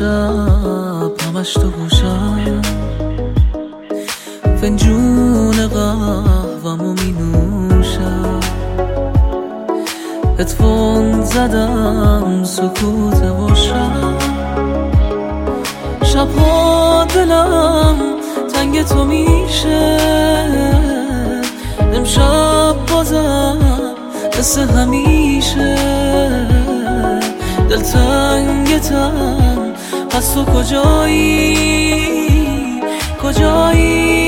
شب همش تو گوشم، فنجون قهوه‌مو می نوشم، هدفون زدم سکوت باشم، شبها دلم تنگ تو میشه، امشب بازم مثل همیشه، دلتنگتم پس تو کجایی کجایی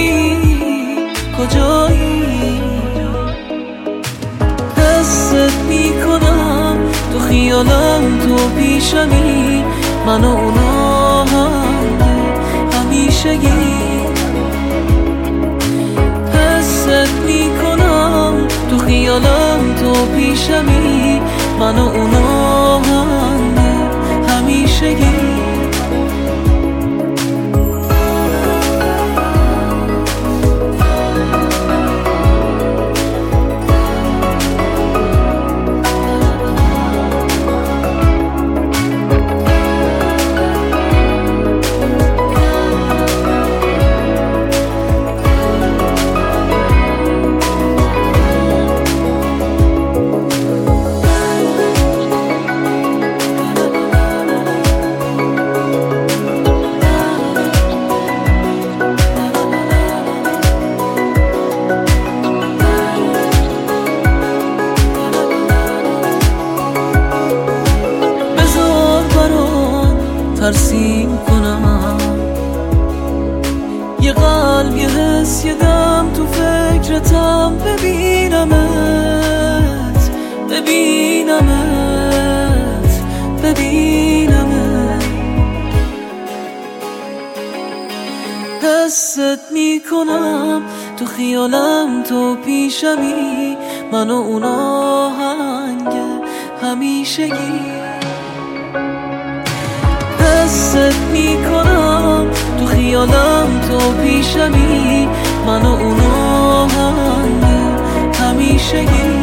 کجایی؟ حست میکنم تو خیالم تو پیشمی، من و اونا همیشگی، حست میکنم تو خیالم تو پیشمی، من و اونا همیشگی. ترسیم کنم یه قلب یه حس یه دم تو فکرتم، ببینمت ببینمت ببینمت، حست میکنم تو خیالم تو پیشمی، من و اونا همیشگی، حست میکنم تو خیالم تو پیشمی، من و اونا همیشگی.